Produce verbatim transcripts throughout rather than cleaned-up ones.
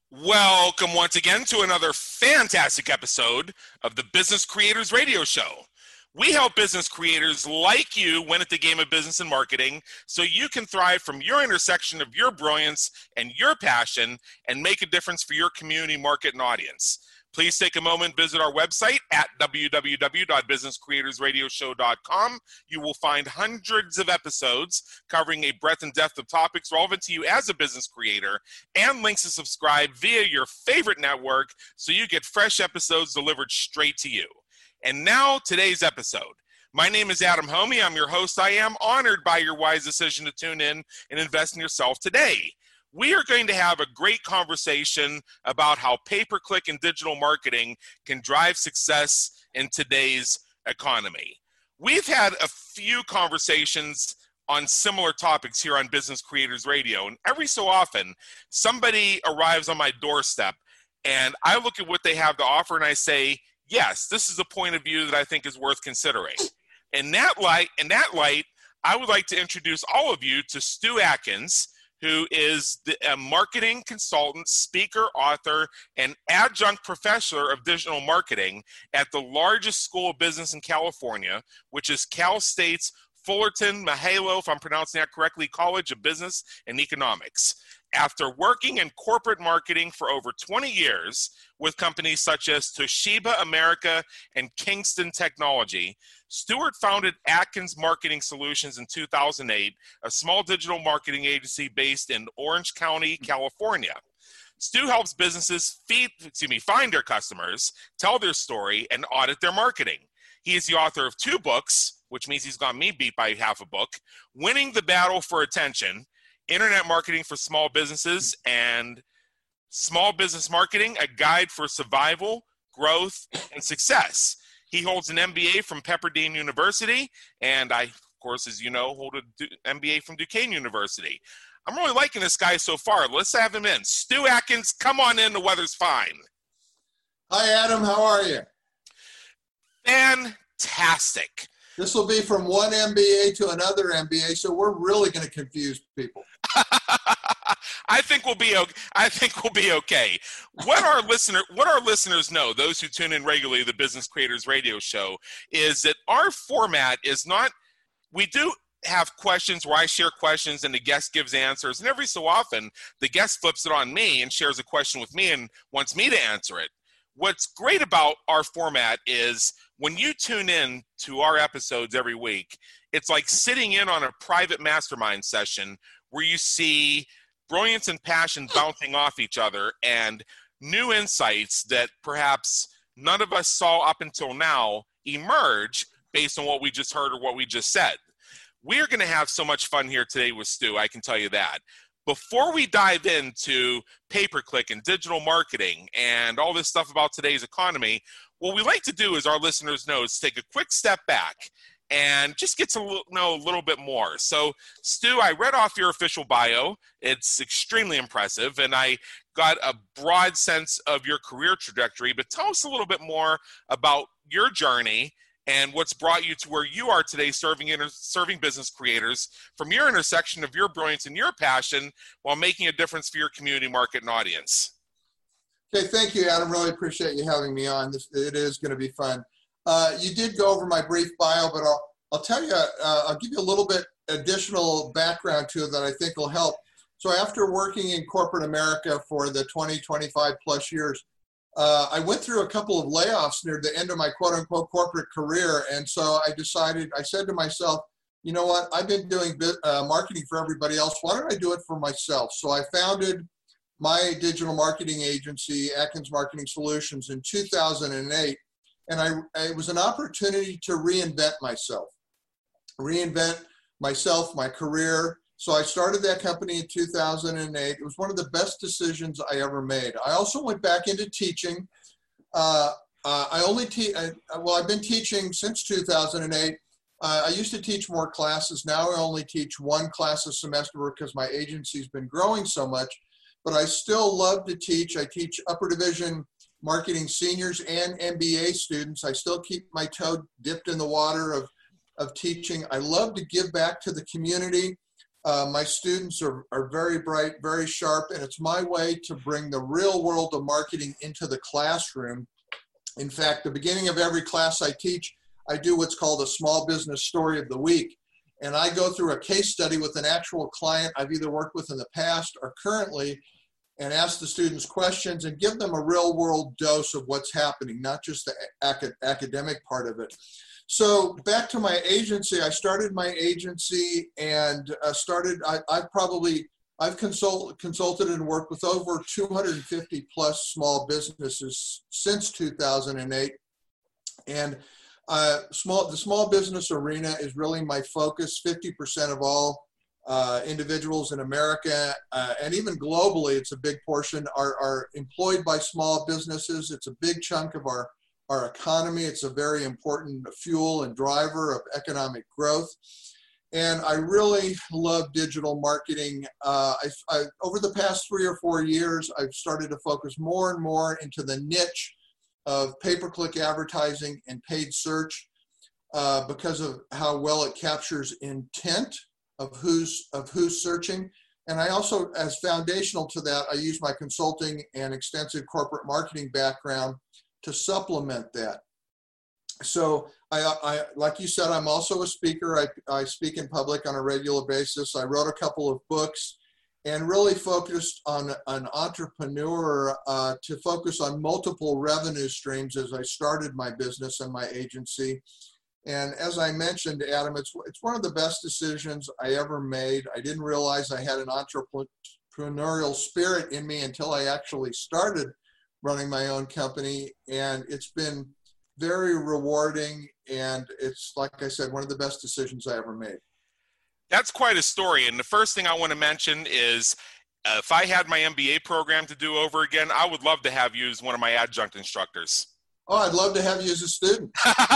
Welcome once again to another fantastic episode of the Business Creators Radio Show. We help business creators like you win at the game of business and marketing so you can thrive from your intersection of your brilliance and your passion and make a difference for your community, market, and audience. Please take a moment, visit our website at w w w dot business creators radio show dot com. You will find hundreds of episodes covering a breadth and depth of topics relevant to you as a business creator and links to subscribe via your favorite network so you get fresh episodes delivered straight to you. And now, today's episode. My name is Adam Homey. I'm your host. I am honored by your wise decision to tune in and invest in yourself today. We are going to have a great conversation about how pay-per-click and digital marketing can drive success in today's economy. We've had a few conversations on similar topics here on Business Creators Radio, and every so often, somebody arrives on my doorstep, and I look at what they have to offer, and I say, yes, this is a point of view that I think is worth considering. In that light, in that light, I would like to introduce all of you to Stu Atkins, who is the, a marketing consultant, speaker, author, and adjunct professor of digital marketing at the largest school of business in California, which is Cal State's Fullerton Mahalo, if I'm pronouncing that correctly, College of Business and Economics. After working in corporate marketing for over twenty years with companies such as Toshiba America and Kingston Technology, Stewart founded Atkins Marketing Solutions in two thousand eight, a small digital marketing agency based in Orange County, California. Stu helps businesses feed, excuse me, find their customers, tell their story, and audit their marketing. He is the author of two books, which means he's got me beat by half a book, Winning the Battle for Attention, Internet Marketing for Small Businesses, and Small Business Marketing, a guide for survival, growth, and success. He holds an M B A from Pepperdine University, and I, of course, as you know, hold an M B A from Duquesne University. I'm really liking this guy so far. Let's have him in. Stu Atkins, come on in. The weather's fine. Hi, Adam. How are you? Fantastic. This will be from one M B A to another M B A, so we're really going to confuse people. I think we'll be okay. I think we'll be okay. What our listener, what our listeners know, those who tune in regularly to the Business Creators Radio Show, is that our format is not. We do have questions where I share questions and the guest gives answers, and every so often the guest flips it on me and shares a question with me and wants me to answer it. What's great about our format is when you tune in to our episodes every week, it's like sitting in on a private mastermind session where you see brilliance and passion bouncing off each other and new insights that perhaps none of us saw up until now emerge based on what we just heard or what we just said. We are going to have so much fun here today with Stu, I can tell you that. Before we dive into pay-per-click and digital marketing and all this stuff about today's economy, what we like to do, as our listeners know, is take a quick step back and just get to know a little bit more. So, Stu, I read off your official bio. It's extremely impressive, and I got a broad sense of your career trajectory, but tell us a little bit more about your journey and what's brought you to where you are today, serving inter- serving business creators from your intersection of your brilliance and your passion while making a difference for your community, market, and audience. Okay, thank you, Adam. Really appreciate you having me on. This, it is going to be fun. Uh, you did go over my brief bio, but I'll, I'll tell you, uh, I'll give you a little bit additional background to it that I think will help. So after working in corporate America for the twenty, twenty-five plus years, uh, I went through a couple of layoffs near the end of my quote unquote corporate career. And so I decided, I said to myself, you know what, I've been doing uh, marketing for everybody else. Why don't I do it for myself? So I founded my digital marketing agency, Atkins Marketing Solutions, in two thousand eight. And I, it was an opportunity to reinvent myself, reinvent myself, my career. So I started that company in two thousand eight. It was one of the best decisions I ever made. I also went back into teaching. Uh, uh, I only teach, well, I've been teaching since two thousand eight. Uh, I used to teach more classes. Now I only teach one class a semester because my agency's been growing so much. But I still love to teach. I teach upper division marketing seniors and M B A students. I still keep my toe dipped in the water of, of teaching. I love to give back to the community. Uh, my students are, are very bright, very sharp, and it's my way to bring the real world of marketing into the classroom. In fact, the beginning of every class I teach, I do what's called a small business story of the week. And I go through a case study with an actual client I've either worked with in the past or currently, and ask the students questions and give them a real world dose of what's happening, not just the ac academic part of it. So back to my agency, I started my agency and uh, started, I, I've probably, I've consult, consulted and worked with over two hundred fifty plus small businesses since two thousand eight. And uh, small, the small business arena is really my focus. fifty percent of all uh, individuals in America uh, and even globally, it's a big portion, are, are employed by small businesses. It's a big chunk of our our economy. It's a very important fuel and driver of economic growth. And I really love digital marketing. Uh, I, I, over the past three or four years, I've started to focus more and more into the niche of pay-per-click advertising and paid search uh, because of how well it captures intent of who's, of who's searching. And I also, as foundational to that, I use my consulting and extensive corporate marketing background to supplement that. So I, I, like you said, I'm also a speaker. I, I speak in public on a regular basis. I wrote a couple of books and really focused on an entrepreneur uh, to focus on multiple revenue streams as I started my business and my agency. And as I mentioned, Adam, it's, it's one of the best decisions I ever made. I didn't realize I had an entrepreneurial spirit in me until I actually started running my own company, and it's been very rewarding, and it's, like I said, one of the best decisions I ever made. That's quite a story, and the first thing I want to mention is uh, if I had my M B A program to do over again, I would love to have you as one of my adjunct instructors. Oh, I'd love to have you as a student.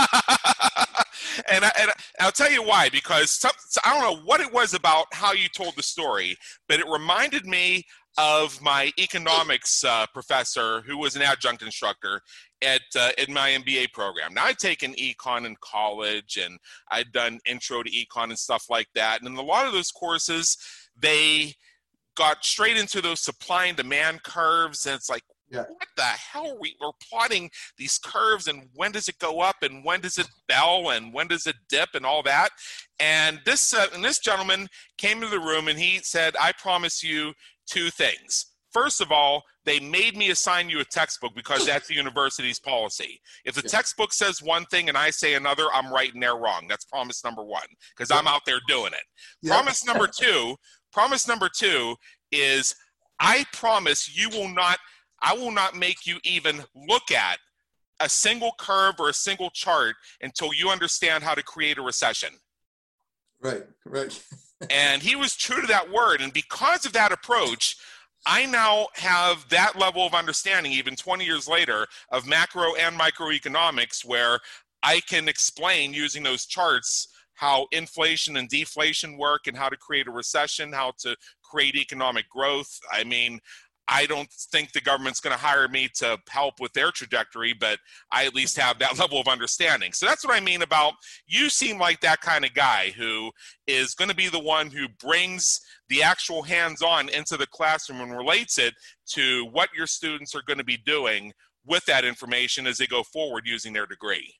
And, I, and I'll tell you why, because some, I don't know what it was about how you told the story, but it reminded me of my economics uh, professor who was an adjunct instructor at uh, in my M B A program. Now, I'd taken econ in college and I'd done intro to econ and stuff like that. And in a lot of those courses, they got straight into those supply and demand curves. And it's like, yeah. What the hell are we, we're plotting these curves, and when does it go up and when does it bell and when does it dip and all that? And this, uh, and this gentleman came into the room and he said, I promise you two things. First of all, they made me assign you a textbook because that's the university's policy. If the yeah. textbook says one thing and I say another, I'm right and they're wrong. That's promise number one, because yeah. I'm out there doing it. Yeah. Promise number two, promise number two is I promise you will not, I will not make you even look at a single curve or a single chart until you understand how to create a recession. Right, right. And he was true to that word. And because of that approach, I now have that level of understanding, even twenty years later, of macro and microeconomics, where I can explain using those charts how inflation and deflation work and how to create a recession, how to create economic growth. I mean, I don't think the government's going to hire me to help with their trajectory, but I at least have that level of understanding. So that's what I mean about, you seem like that kind of guy who is going to be the one who brings the actual hands-on into the classroom and relates it to what your students are going to be doing with that information as they go forward using their degree.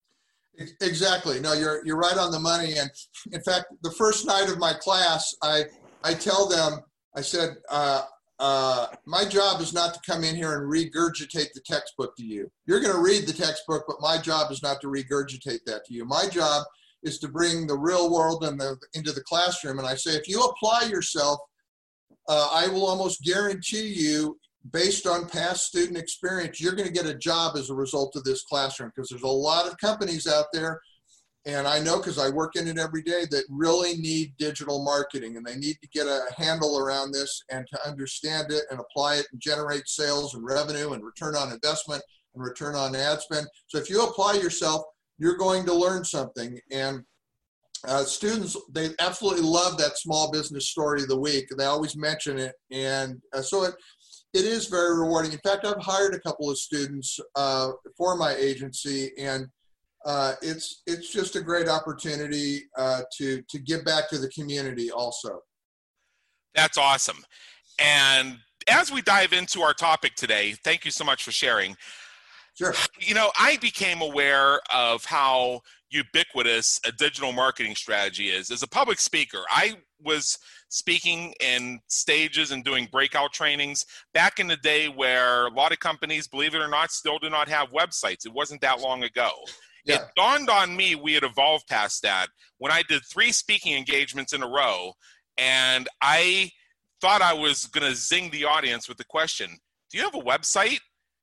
Exactly. No, you're, you're right on the money. And in fact, the first night of my class, I, I tell them, I said, uh, Uh, my job is not to come in here and regurgitate the textbook to you. You're going to read the textbook, but my job is not to regurgitate that to you. My job is to bring the real world in the, into the classroom. And I say, if you apply yourself, uh, I will almost guarantee you, based on past student experience, you're going to get a job as a result of this classroom, because there's a lot of companies out there, and I know because I work in it every day, that really need digital marketing, and they need to get a handle around this and to understand it and apply it and generate sales and revenue and return on investment and return on ad spend. So if you apply yourself, you're going to learn something. And uh, students, they absolutely love that small business story of the week. They always mention it. And uh, so it, it is very rewarding. In fact, I've hired a couple of students uh, for my agency, and Uh, it's it's just a great opportunity uh, to to give back to the community also. That's awesome. And as we dive into our topic today, thank you so much for sharing. Sure. You know, I became aware of how ubiquitous a digital marketing strategy is. As a public speaker, I was speaking in stages and doing breakout trainings back in the day where a lot of companies, believe it or not, still do not have websites. It wasn't that long ago. Yeah. It dawned on me we had evolved past that when I did three speaking engagements in a row, and I thought I was going to zing the audience with the question, do you have a website?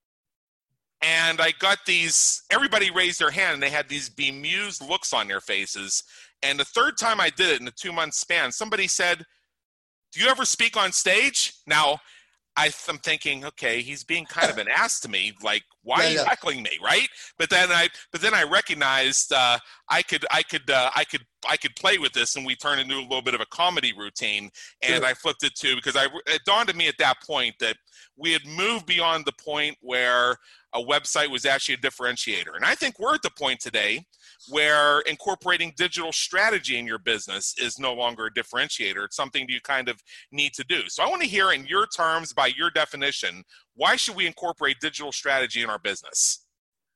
And I got these, everybody raised their hand and they had these bemused looks on their faces. And the third time I did it in a two month span, somebody said, do you ever speak on stage? Now, I, I'm thinking, okay, he's being kind of an ass to me. Like, why yeah, are you yeah. heckling me, right? But then I, but then I recognized uh, I could, I could, uh, I could, I could play with this, and we turned into a little bit of a comedy routine. And sure. I flipped it to because I, it dawned on me at that point that we had moved beyond the point where a website was actually a differentiator. And I think we're at the point today where incorporating digital strategy in your business is no longer a differentiator. It's something you kind of need to do. So I want to hear in your terms, by your definition, why should we incorporate digital strategy in our business?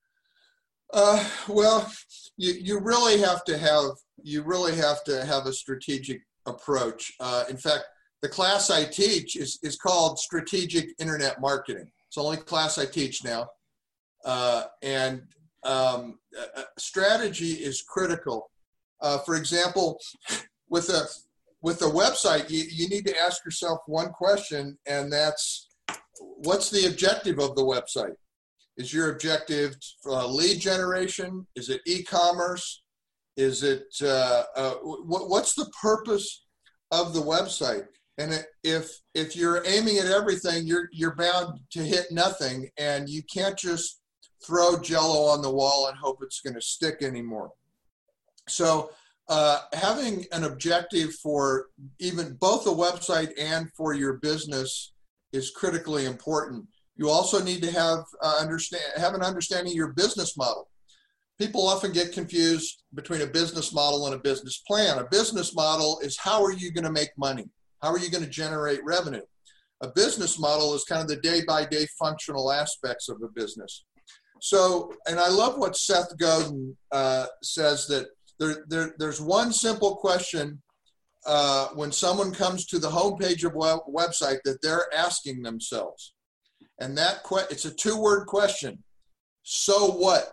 Uh, well, you, you really have to have, you really have to have a strategic approach. Uh, in fact, the class I teach is, is called Strategic Internet Marketing. It's the only class I teach now. Uh, and um, uh, strategy is critical. Uh, for example, with a with a website, you, you need to ask yourself one question, and that's, what's the objective of the website? Is your objective uh, lead generation? Is it e-commerce? Is it uh, uh, what, what's the purpose of the website? And if if you're aiming at everything, you're you're bound to hit nothing, and you can't just throw Jello on the wall and hope it's going to stick anymore. So uh, having an objective for even both a website and for your business is critically important. You also need to have uh, understand have an understanding of your business model. People often get confused between a business model and a business plan. A business model is, how are you going to make money? How are you going to generate revenue? A business model is kind of the day-by-day functional aspects of a business. So, and I love what Seth Godin uh, says, that there, there, there's one simple question uh, when someone comes to the homepage of a website that they're asking themselves. And that que- it's a two-word question. So what?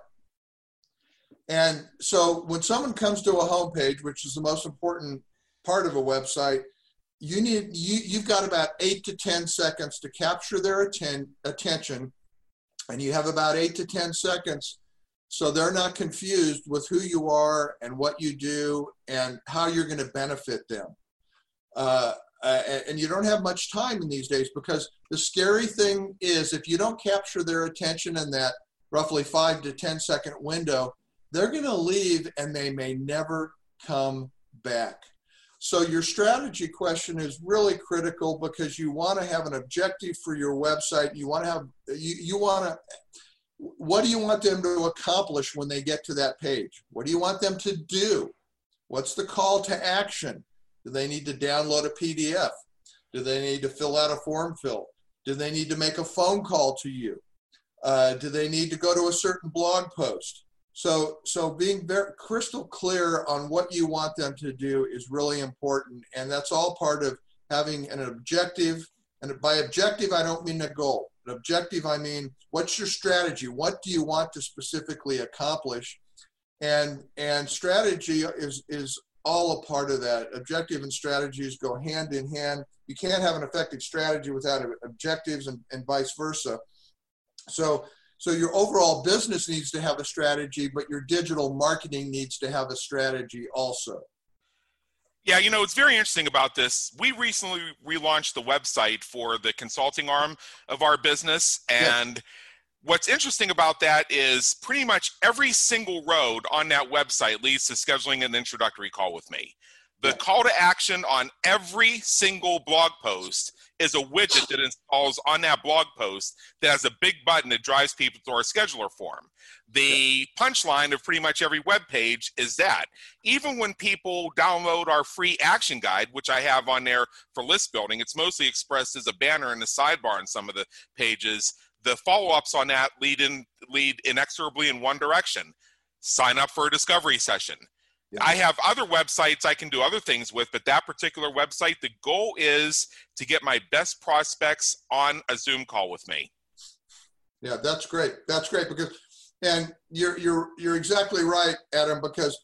And so when someone comes to a homepage, which is the most important part of a website, you need, you, you've got about eight to ten seconds to capture their atten- attention. And you have about eight to ten seconds so they're not confused with who you are and what you do and how you're going to benefit them. Uh, uh, and you don't have much time in these days, because the scary thing is, if you don't capture their attention in that roughly five to ten second window, they're going to leave and they may never come back. So your strategy question is really critical, because you want to have an objective for your website. You want to have, you, you want to, what do you want them to accomplish when they get to that page? What do you want them to do? What's the call to action? Do they need to download a P D F? Do they need to fill out a form fill? Do they need to make a phone call to you? Uh, do they need to go to a certain blog post? So, so being very crystal clear on what you want them to do is really important. And that's all part of having an objective. And by objective, I don't mean a goal. An objective, I mean, what's your strategy? What do you want to specifically accomplish? And, and strategy is, is all a part of that. Objective and strategies go hand in hand. You can't have an effective strategy without objectives, and, and vice versa. So, So your overall business needs to have a strategy, but your digital marketing needs to have a strategy also. Yeah, you know, it's very interesting about this. We recently relaunched the website for the consulting arm of our business. And yes. What's interesting about that is pretty much every single road on that website leads to scheduling an introductory call with me. The call to action on every single blog post is a widget that installs on that blog post that has a big button that drives people to our scheduler form. The punchline of pretty much every web page is that. Even when people download our free action guide, which I have on there for list building, it's mostly expressed as a banner in the sidebar in some of the pages. The follow-ups on that lead in lead inexorably in one direction. Sign up for a discovery session. Yeah. I have other websites I can do other things with, but that particular website, the goal is to get my best prospects on a Zoom call with me. Yeah, that's great. That's great because, and you're you're you're exactly right, Adam, because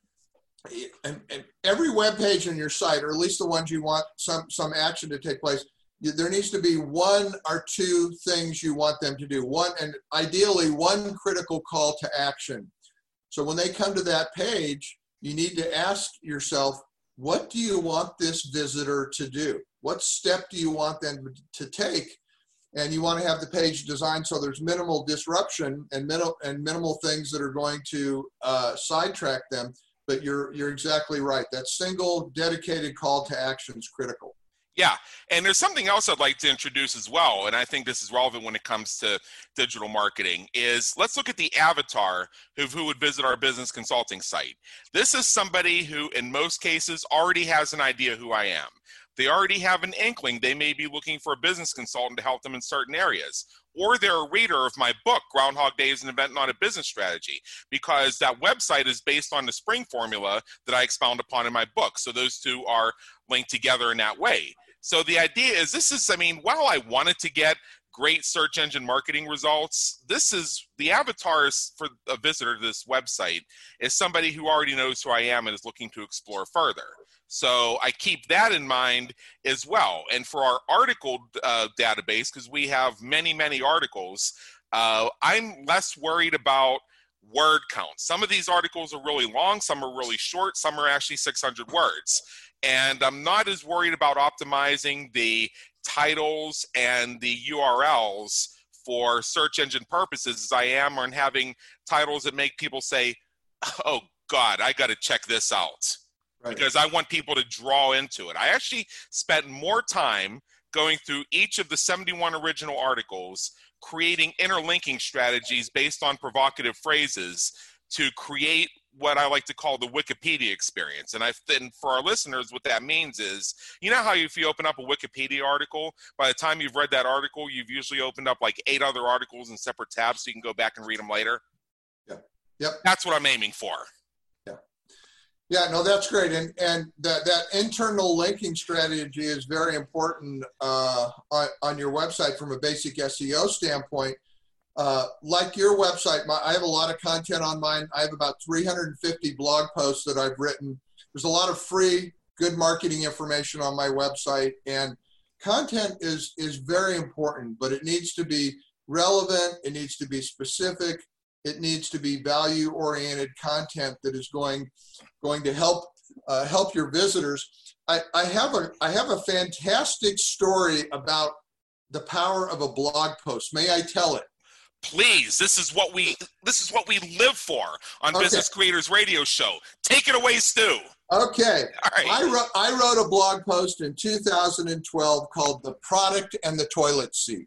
and, and every web page on your site, or at least the ones you want some some action to take place, you, there needs to be one or two things you want them to do. One, and ideally one critical call to action. So when they come to that page, you need to ask yourself, what do you want this visitor to do? What step do you want them to take? And you want to have the page designed so there's minimal disruption and minimal and minimal things that are going to uh, sidetrack them. But you're you're exactly right. That single dedicated call to action is critical. Yeah, and there's something else I'd like to introduce as well, and I think this is relevant when it comes to digital marketing, is let's look at the avatar of who would visit our business consulting site. This is somebody who, in most cases, already has an idea who I am. They already have an inkling. They may be looking for a business consultant to help them in certain areas. Or they're a reader of my book, Groundhog Day is an Event, Not a Business Strategy, because that website is based on the spring formula that I expound upon in my book. So those two are linked together in that way. So the idea is this is, I mean, while I wanted to get great search engine marketing results, this is, the avatars for a visitor to this website is somebody who already knows who I am and is looking to explore further. So I keep that in mind as well. And for our article uh, database, because we have many, many articles, uh, I'm less worried about word count. Some of these articles are really long, some are really short, some are actually six hundred words. And I'm not as worried about optimizing the titles and the U R Ls for search engine purposes as I am on having titles that make people say, oh God, I got to check this out. Right. Because I want people to draw into it. I actually spent more time going through each of the seventy-one original articles, creating interlinking strategies based on provocative phrases to create what I like to call the Wikipedia experience. And I and for our listeners, what that means is, you know how if you open up a Wikipedia article, by the time you've read that article, you've usually opened up like eight other articles in separate tabs so you can go back and read them later? Yeah. Yep. That's what I'm aiming for. Yeah. Yeah, no, that's great. And and that, that internal linking strategy is very important uh, on, on your website from a basic S E O standpoint. Uh, like your website, my, I have a lot of content on mine. I have about three hundred fifty blog posts that I've written. There's a lot of free, good marketing information on my website. And content is, is very important, but it needs to be relevant. It needs to be specific. It needs to be value-oriented content that is going, going to help, uh, help your visitors. I, I, have a, I have a fantastic story about the power of a blog post. May I tell it? Please, this is what we this is what we live for on Okay. Business Creators Radio Show. Take it away, Stu. Okay. All right. I wrote I wrote a blog post in two thousand twelve called "The Product and the Toilet Seat."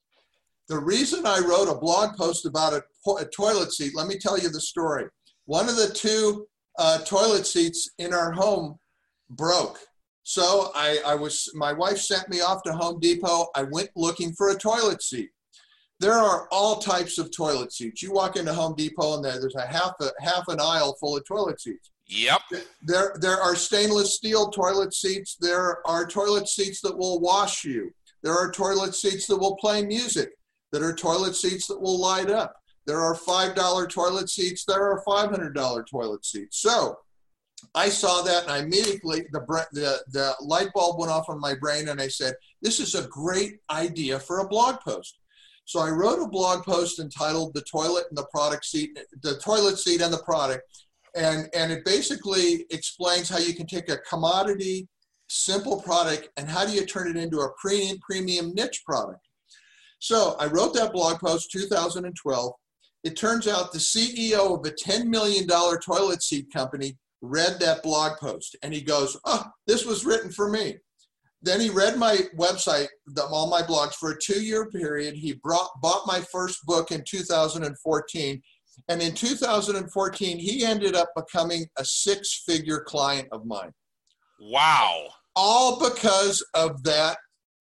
The reason I wrote a blog post about a, a toilet seat, let me tell you the story. One of the two uh, toilet seats in our home broke. So I, I was my wife sent me off to Home Depot. I went looking for a toilet seat. There are all types of toilet seats. You walk into Home Depot and there, there's a half a half an aisle full of toilet seats. Yep. There, there are stainless steel toilet seats. There are toilet seats that will wash you. There are toilet seats that will play music. There are toilet seats that will light up. There are five dollar toilet seats. There are five hundred dollar toilet seats. So I saw that and I immediately, the, the, the light bulb went off on my brain and I said, this is a great idea for a blog post. So I wrote a blog post entitled "The Toilet and the Product Seat," the toilet seat and the product, and and it basically explains how you can take a commodity, simple product, and how do you turn it into a premium premium niche product. So I wrote that blog post two thousand twelve. It turns out the C E O of a ten million dollar toilet seat company read that blog post and he goes, oh, this was written for me. Then he read my website, the, all my blogs for a two-year period. He brought, bought my first book in two thousand fourteen. And in two thousand fourteen, he ended up becoming a six-figure client of mine. Wow. All because of that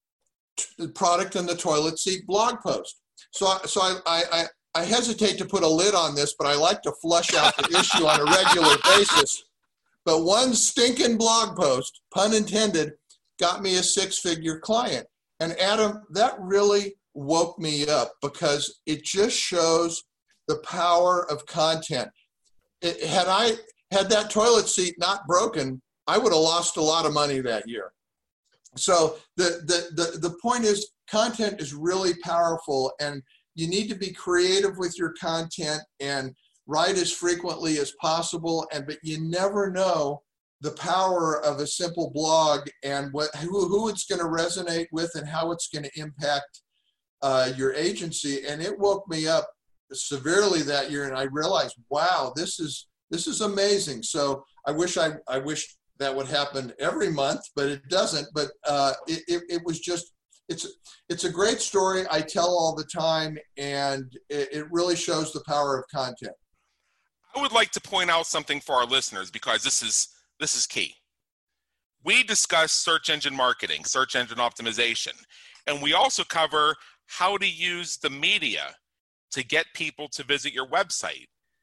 t- product in the toilet seat blog post. So, so I, I, I hesitate to put a lid on this, but I like to flush out the issue on a regular basis. But one stinking blog post, pun intended, got me a six-figure client. And Adam, that really woke me up because it just shows the power of content. It, had I had that toilet seat not broken, I would have lost a lot of money that year. So the, the, the, the point is, content is really powerful, and you need to be creative with your content and write as frequently as possible. And but you never know the power of a simple blog and what who, who it's going to resonate with and how it's going to impact uh, your agency. And it woke me up severely that year, and I realized, wow, this is this is amazing. So I wish I I wish that would happen every month, but it doesn't. But uh, it, it it was just it's it's a great story I tell all the time, and it, it really shows the power of content. I would like to point out something for our listeners because this is this is key. We discuss search engine marketing, search engine optimization, and we also cover how to use the media to get people to visit your website.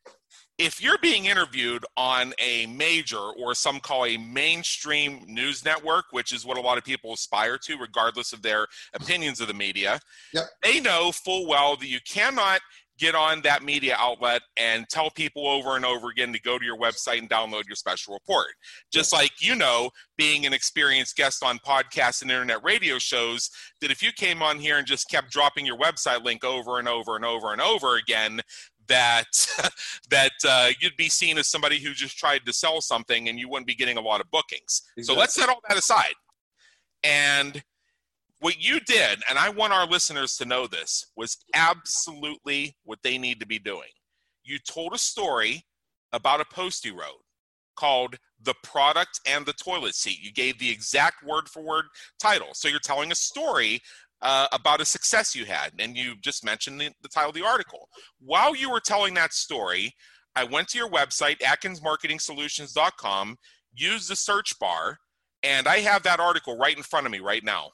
If you're being interviewed on a major, or some call a mainstream news network, which is what a lot of people aspire to, regardless of their opinions of the media, yep. They know full well that you cannot get on that media outlet and tell people over and over again to go to your website and download your special report. Just like, you know, being an experienced guest on podcasts and internet radio shows, that if you came on here and just kept dropping your website link over and over and over and over again, that that uh, you'd be seen as somebody who just tried to sell something and you wouldn't be getting a lot of bookings. Exactly. So let's set all that aside. And what you did, and I want our listeners to know this, was absolutely what they need to be doing. You told a story about a post you wrote called The Product and the Toilet Seat. You gave the exact word-for-word title. So you're telling a story uh, about a success you had, and you just mentioned the, the title of the article. While you were telling that story, I went to your website, atkins marketing solutions dot com, used the search bar, and I have that article right in front of me right now.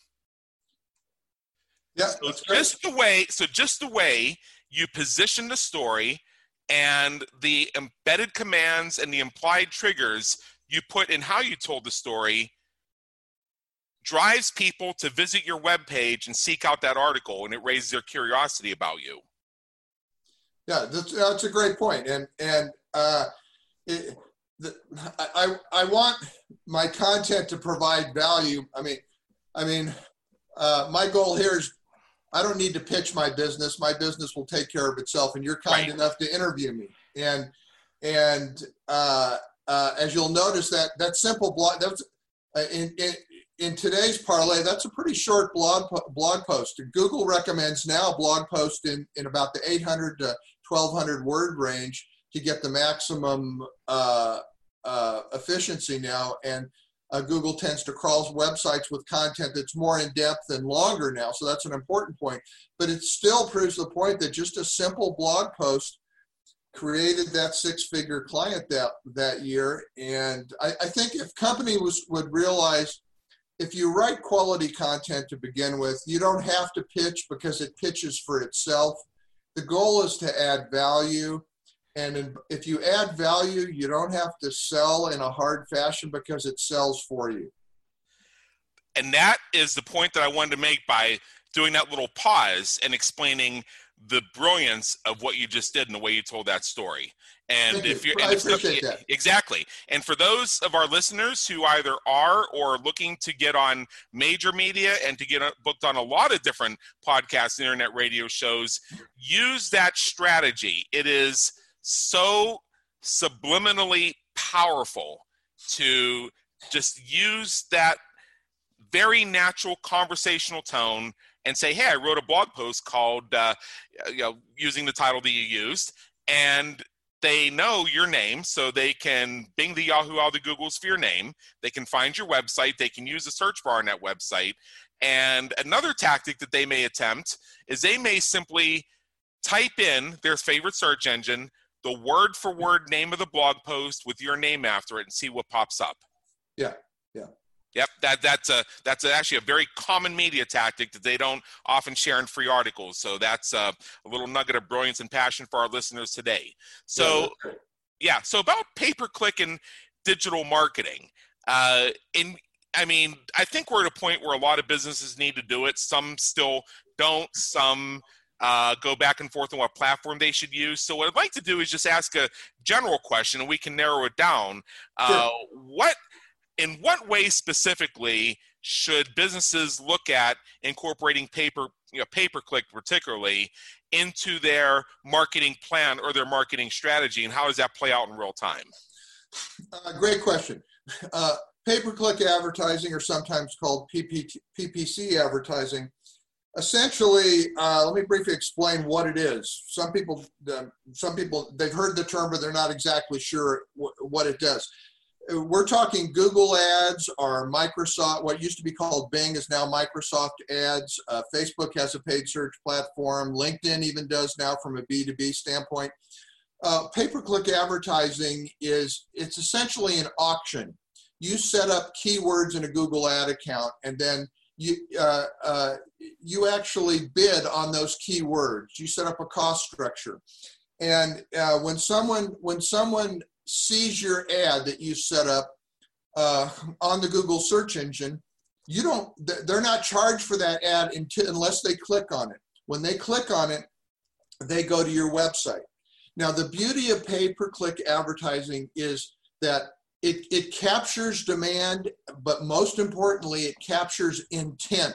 Yeah, so just the way, so just the way you position the story and the embedded commands and the implied triggers you put in how you told the story drives people to visit your webpage and seek out that article, and it raises their curiosity about you. Yeah, that's, that's a great point. And and uh, it, the, I I want my content to provide value. I mean, I mean, uh, my goal here is, I don't need to pitch my business. My business will take care of itself, and you're kind right. enough to interview me. And and uh, uh, as you'll notice, that that simple blog, that's uh, in, in in today's parlay, that's a pretty short blog blog post. Google recommends now blog post in in about the eight hundred to twelve hundred word range to get the maximum uh, uh, efficiency now. And Uh, Google tends to crawl websites with content that's more in depth and longer now. So that's an important point. But it still proves the point that just a simple blog post created that six-figure client that, that year. And I, I think if company was, would realize, if you write quality content to begin with, you don't have to pitch because it pitches for itself. The goal is to add value. And if you add value, you don't have to sell in a hard fashion because it sells for you. And that is the point that I wanted to make by doing that little pause and explaining the brilliance of what you just did and the way you told that story. And Thank if you. you're, I and if, appreciate that. Exactly. And for those of our listeners who either are or looking to get on major media and to get booked on a lot of different podcasts and internet radio shows, use that strategy. It is so subliminally powerful to just use that very natural conversational tone and say, hey, I wrote a blog post called, uh, you know, using the title that you used, and they know your name, so they can bing the Yahoo, all the Googles for your name. They can find your website. They can use the search bar on that website. And another tactic that they may attempt is they may simply type in their favorite search engine, the word for word name of the blog post with your name after it, and see what pops up. Yeah, yeah. Yep, that, that's, a, that's actually a very common media tactic that they don't often share in free articles. So that's a, a little nugget of brilliance and passion for our listeners today. So, yeah, yeah so about pay-per-click and digital marketing. Uh, in, I mean, I think we're at a point where a lot of businesses need to do it. Some still don't. Some uh, go back and forth on what platform they should use. So what I'd like to do is just ask a general question, and we can narrow it down. Uh, sure. What In what way specifically should businesses look at incorporating paper, you know, pay-per-click particularly, into their marketing plan or their marketing strategy, and how does that play out in real time? Uh, great question. Uh, pay-per-click advertising, or sometimes called P P C advertising, essentially, uh, let me briefly explain what it is. Some people, uh, some people, they've heard the term, but they're not exactly sure wh- what it does. We're talking Google ads or Microsoft, what used to be called Bing is now Microsoft ads. Uh, Facebook has a paid search platform. LinkedIn even does now from a B two B standpoint. Uh, pay-per-click advertising is, it's essentially an auction. You set up keywords in a Google ad account, and then you, uh, uh, you actually bid on those keywords. You set up a cost structure. And uh, when someone, when someone sees your ad that you set up uh, on the Google search engine, you don't, they're not charged for that ad until, unless they click on it. When they click on it, they go to your website. Now, the beauty of pay-per-click advertising is that it, it captures demand, but most importantly, it captures intent.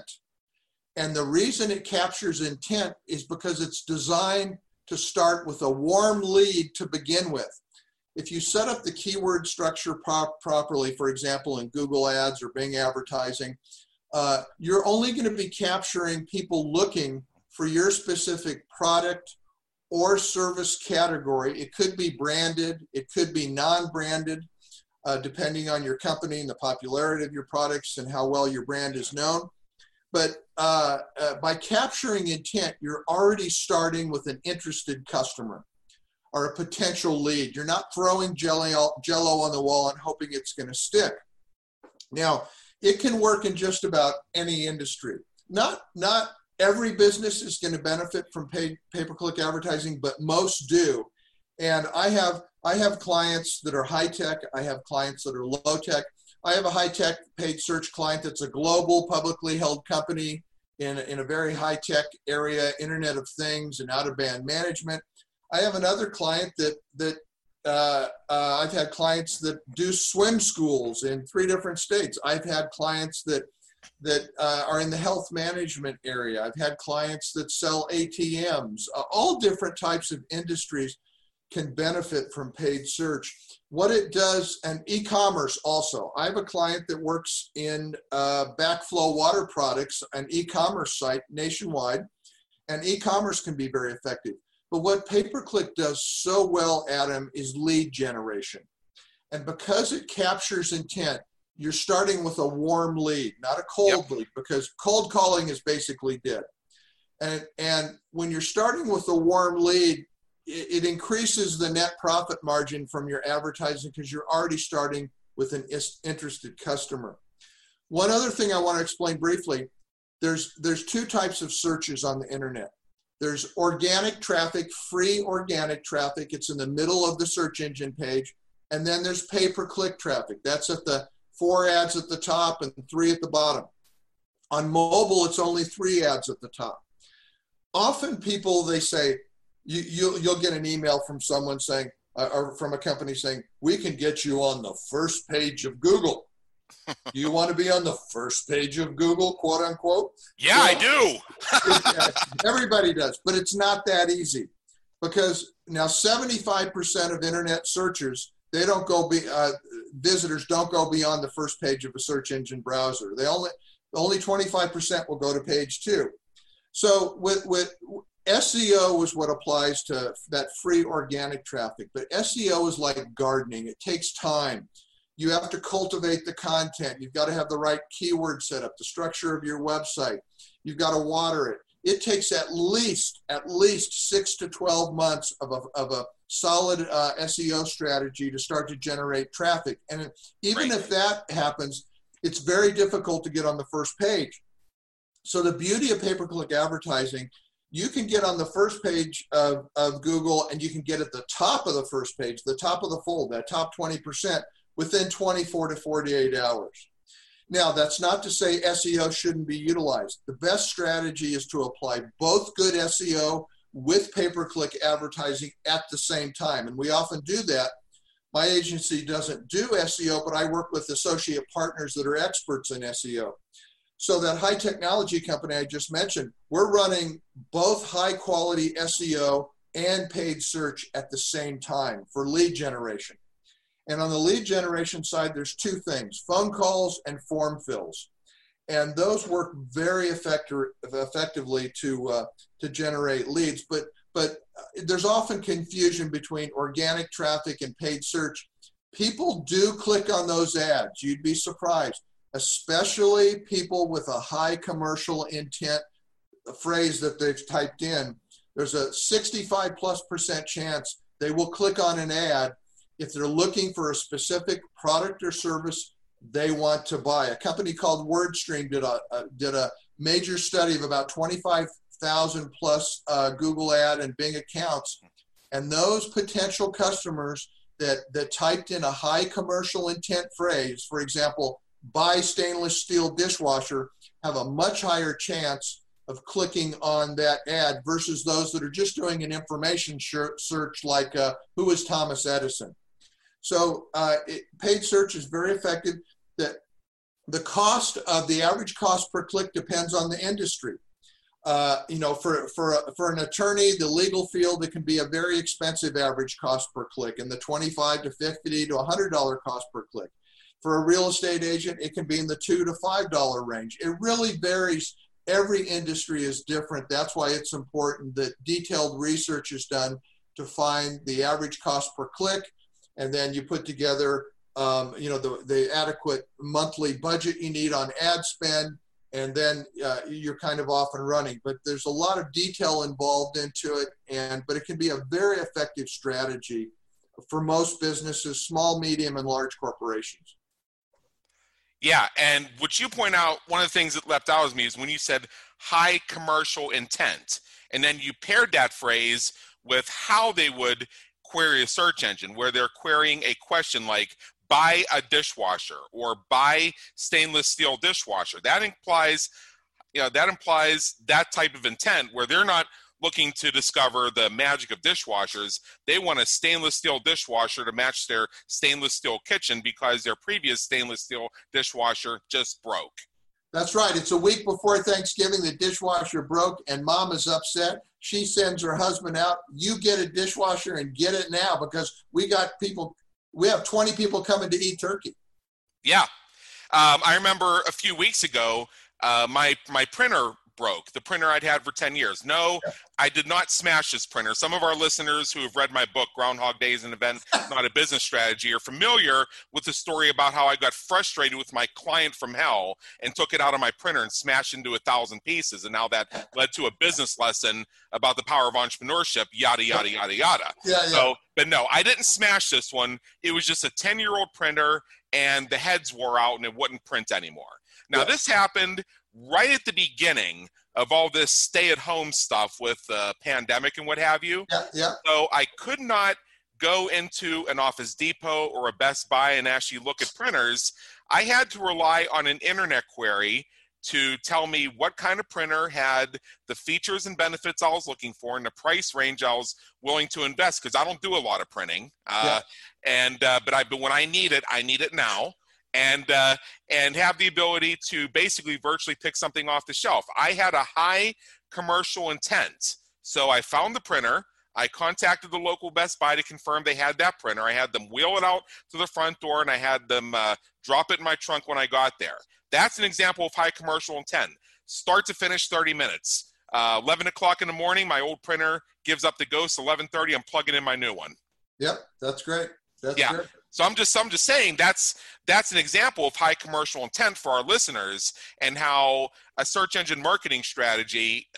And the reason it captures intent is because it's designed to start with a warm lead to begin with. If you set up the keyword structure prop properly, for example, in Google Ads or Bing advertising, uh, you're only going to be capturing people looking for your specific product or service category. It could be branded, it could be non-branded, uh, depending on your company and the popularity of your products and how well your brand is known. But uh, uh, by capturing intent, you're already starting with an interested customer or a potential lead. You're not throwing jello, jello on the wall and hoping it's going to stick. Now, it can work in just about any industry. Not, not every business is going to benefit from pay, pay-per-click advertising, but most do. And I have, I have clients that are high-tech. I have clients that are low-tech. I have a high-tech paid search client that's a global publicly held company in, in a very high-tech area, Internet of Things and out-of-band management. I have another client that, that uh, uh, I've had clients that do swim schools in three different states. I've had clients that, that uh, are in the health management area. I've had clients that sell A T Ms. Uh, all different types of industries can benefit from paid search. What it does, and e-commerce also. I have a client that works in uh, backflow water products, an e-commerce site nationwide, and e-commerce can be very effective. But what pay-per-click does so well, Adam, is lead generation. And because it captures intent, you're starting with a warm lead, not a cold yep. lead, because cold calling is basically dead. And, and when you're starting with a warm lead, it increases the net profit margin from your advertising because you're already starting with an interested customer. One other thing I want to explain briefly, there's, there's two types of searches on the internet. There's organic traffic, free organic traffic. It's in the middle of the search engine page. And then there's pay-per-click traffic. That's at the four ads at the top and three at the bottom. On mobile, it's only three ads at the top. Often people, they say, You, you, you'll get an email from someone saying, uh, or from a company saying, we can get you on the first page of Google. Do you want to be on the first page of Google, quote unquote? Yeah, well, I do. it, everybody does, but it's not that easy because now seventy-five percent of internet searchers, they don't go be, uh, visitors don't go beyond the first page of a search engine browser. They only, only twenty-five percent will go to page two. So with, with, S E O is what applies to that free organic traffic, but S E O is like gardening. It takes time. You have to cultivate the content. You've got to have the right keyword set up, the structure of your website. You've got to water it. It takes at least, at least six to twelve months of a, of a solid uh, S E O strategy to start to generate traffic. And even Right. if that happens, it's very difficult to get on the first page. So the beauty of pay-per-click advertising, you can get on the first page of, of Google, and you can get at the top of the first page, the top of the fold, that top twenty percent within twenty-four to forty-eight hours. Now, that's not to say S E O shouldn't be utilized. The best strategy is to apply both good S E O with pay-per-click advertising at the same time. And we often do that. My agency doesn't do S E O, but I work with associate partners that are experts in S E O. So that high technology company I just mentioned, we're running both high quality S E O and paid search at the same time for lead generation. And on the lead generation side, there's two things, phone calls and form fills. And those work very effective, effectively to, uh, to generate leads. But, but there's often confusion between organic traffic and paid search. People do click on those ads. You'd be surprised, especially people with a high commercial intent phrase that they've typed in. There's a sixty-five plus percent chance they will click on an ad if they're looking for a specific product or service they want to buy. A company called WordStream did a, a did a major study of about twenty-five thousand plus uh, Google ad and Bing accounts, and those potential customers that that typed in a high commercial intent phrase, for example, buy stainless steel dishwasher, have a much higher chance of clicking on that ad versus those that are just doing an information search like uh, who is Thomas Edison. So uh, it, paid search is very effective. That the cost of the average cost per click depends on the industry. Uh, you know, for for for an attorney, the legal field, it can be a very expensive average cost per click, in the twenty-five to fifty to one hundred dollar cost per click. For a real estate agent, it can be in the two to five dollar range. It really varies. Every industry is different. That's why it's important that detailed research is done to find the average cost per click. And then you put together, um, you know, the, the adequate monthly budget you need on ad spend, and then uh, you're kind of off and running. But there's a lot of detail involved into it, and but it can be a very effective strategy for most businesses, small, medium, and large corporations. Yeah, and what you point out, one of the things that leapt out with me is when you said high commercial intent, and then you paired that phrase with how they would query a search engine, where they're querying a question like buy a dishwasher or buy stainless steel dishwasher. That implies, you know, that implies that type of intent where they're not looking to discover the magic of dishwashers. They want a stainless steel dishwasher to match their stainless steel kitchen because their previous stainless steel dishwasher just broke. That's right. It's a week before Thanksgiving. The dishwasher broke and mom is upset. She sends her husband out. You get a dishwasher and get it now because we got people, we have twenty people coming to eat turkey. Yeah. Um, I remember a few weeks ago, uh, my, my printer broke, the printer I'd had for ten years. No, I did not smash this printer. Some of our listeners who have read my book, Groundhog Day is an Event, Not a Business Strategy, are familiar with the story about how I got frustrated with my client from hell and took it out of my printer and smashed into a thousand pieces. And now that led to a business lesson about the power of entrepreneurship, yada, yada, yada, yada. Yeah, yeah. So, but no, I didn't smash this one. It was just a ten-year-old printer, and the heads wore out, and it wouldn't print anymore. Now, Yeah. this happened right at the beginning of all this stay-at-home stuff with the uh, pandemic and what have you. Yeah, yeah. So I could not go into an Office Depot or a Best Buy and actually look at printers. I had to rely on an internet query to tell me what kind of printer had the features and benefits I was looking for and the price range I was willing to invest, because I don't do a lot of printing. Uh, yeah. And uh, but I but when I need it, I need it now. And uh, and have the ability to basically virtually pick something off the shelf. I had a high commercial intent. So I found the printer. I contacted the local Best Buy to confirm they had that printer. I had them wheel it out to the front door, and I had them uh, drop it in my trunk when I got there. That's an example of high commercial intent. Start to finish, thirty minutes. Uh, eleven o'clock in the morning, my old printer gives up the ghost. eleven thirty, I'm plugging in my new one. Yep, that's great. That's yeah. great. So I'm just I'm just saying that's that's an example of high commercial intent for our listeners, and how a search engine marketing strategy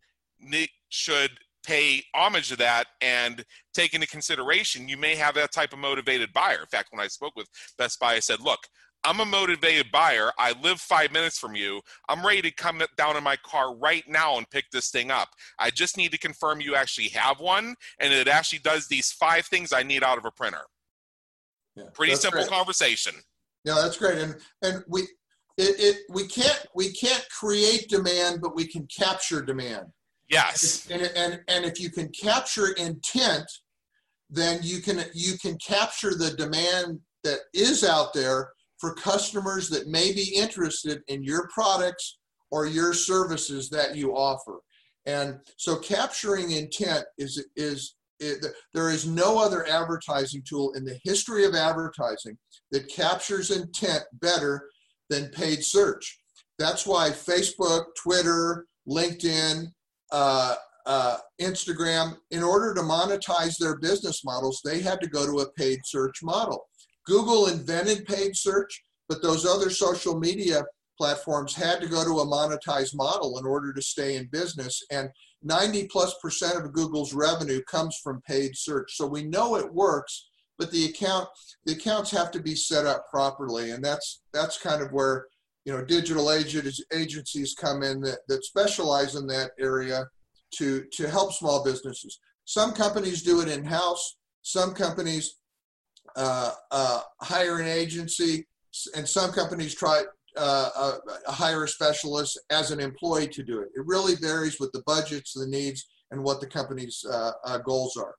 should pay homage to that and take into consideration you may have that type of motivated buyer. In fact, when I spoke with Best Buy, I said, look, I'm a motivated buyer. I live five minutes from you. I'm ready to come down in my car right now and pick this thing up. I just need to confirm you actually have one, and it actually does these five things I need out of a printer. Yeah, Pretty simple great. Conversation. Yeah, that's great. And and we it, it we can't we can't create demand, but we can capture demand. Yes. And and and if you can capture intent, then you can you can capture the demand that is out there for customers that may be interested in your products or your services that you offer. And so capturing intent is, is it, there is no other advertising tool in the history of advertising that captures intent better than paid search. That's why Facebook, Twitter, LinkedIn, uh, uh, Instagram, in order to monetize their business models, they had to go to a paid search model. Google invented paid search, but those other social media platforms had to go to a monetized model in order to stay in business. And ninety plus percent of Google's revenue comes from paid search. So we know it works, but the account, the accounts have to be set up properly. And that's, that's kind of where, you know, digital agent, agencies come in that, that specialize in that area to, to help small businesses. Some companies do it in-house. Some companies uh, uh, hire an agency, and some companies try uh, uh, hire a specialist as an employee to do it. It really varies with the budgets, the needs, and what the company's uh, uh, goals are.